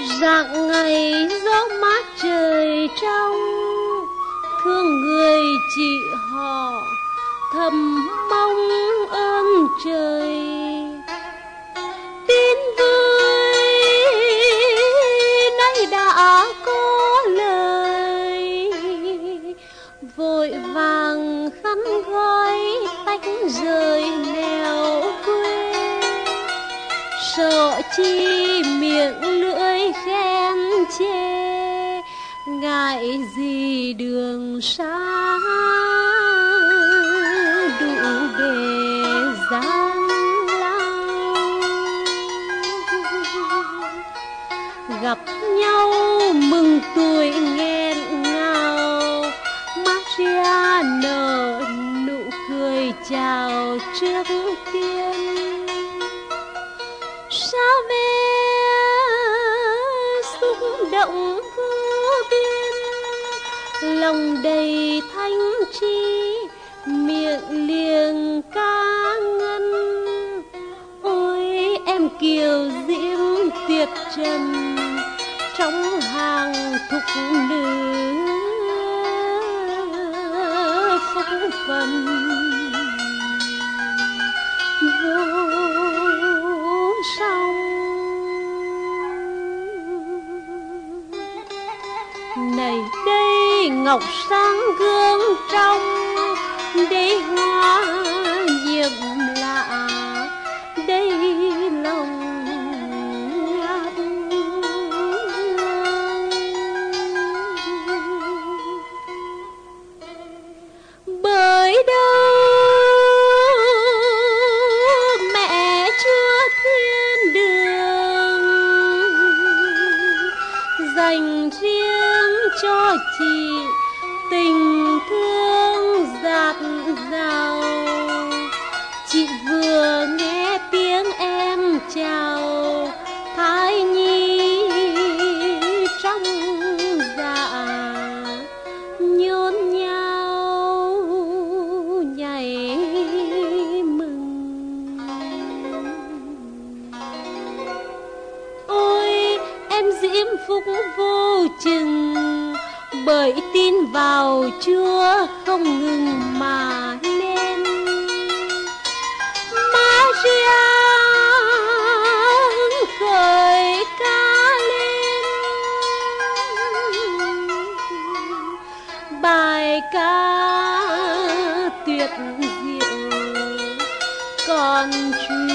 Rạng ngày gió mát trời trong, thương người chị họ thầm mong ơn trời. Tin vui nay đã có lời, vội vàng khăn gói tách rời nẻo quê. Sợ chi miệng lưỡi khen chê, ngại gì đường xa đủ bề gian lao. Gặp nhau mừng tuổi nghẹn ngào, Maria nở nụ cười chào trước tiên. Xa về xúc động vô biên, lòng đầy thanh trí miệng liềng ca ngân. Ôi em kiều diễm tuyệt trần trong hàng thục nữ phúc phần vô song. Này đây ngọc sáng gương trong, đây hoa nhiệm lạ, đây lòng ngát hương. Bởi đâu mẹ chưa thiên đường, dành riêng cho chị tình thương dạt dào. Chị vừa nghe tiếng em chào, thai nhi trong dạ nhốn nháo nhảy mừng. Ôi em diễm phúc vô chừng, bởi tin vào Chúa không ngừng mà lên. Maria khởi ca lên, bài ca tuyệt diệu còn Chúa